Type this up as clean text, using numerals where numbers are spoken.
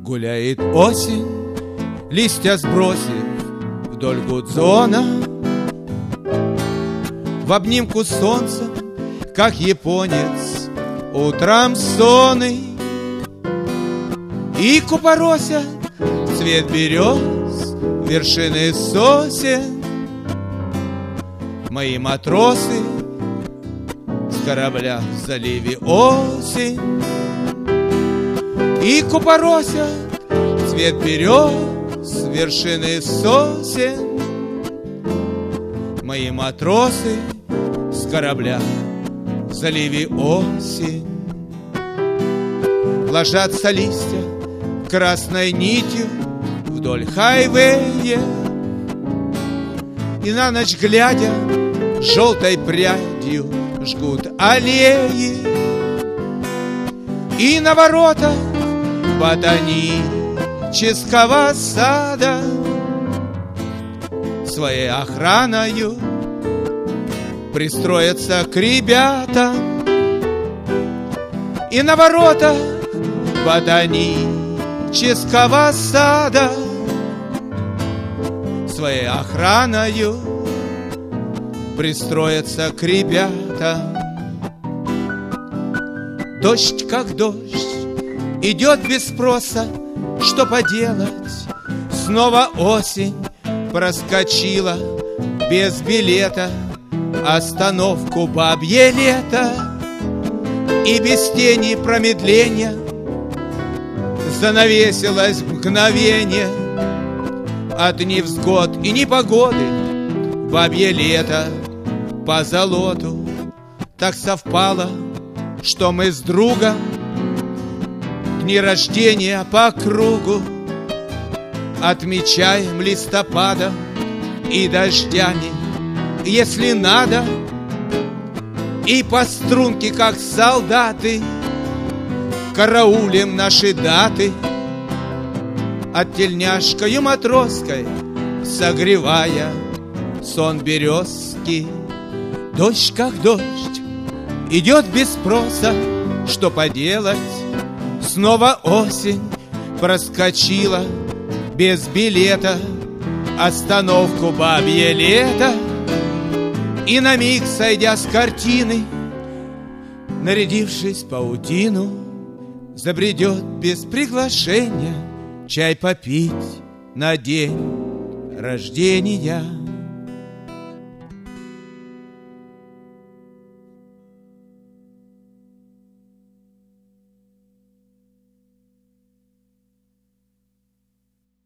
Гуляет осень, листья сбросив вдоль гудзона, в обнимку солнца, как японец, утром сонный. И купоросят цвет берез, вершины сосен. Мои матросы с корабля в заливе осень. И купоросят цвет берез, вершины сосен. Мои матросы с корабля в заливе осень. Ложатся листья красной нитью вдоль хайвея, и на ночь глядя желтой прядью жгут аллеи. И на воротах ботанического сада своей охраною пристроятся к ребятам. И на воротах ботанического сада своей охраною пристроятся к ребятам. Дождь как дождь идет без спроса, что поделать? Снова осень проскочила без билета остановку бабье лето. И без тени промедления занавесилось мгновение от невзгод и непогоды бабье лето по золоту. Так совпало, что мы с другом дни рождения по кругу отмечаем листопадом и дождями, если надо. И по струнке, как солдаты, караулим наши даты, от тельняшкою матроской согревая сон березки. Дождь как дождь идет без спроса, что поделать? Снова осень проскочила без билета остановку бабье лето. И на миг, сойдя с картины, нарядившись в паутину, забредет без приглашения чай попить на день рождения.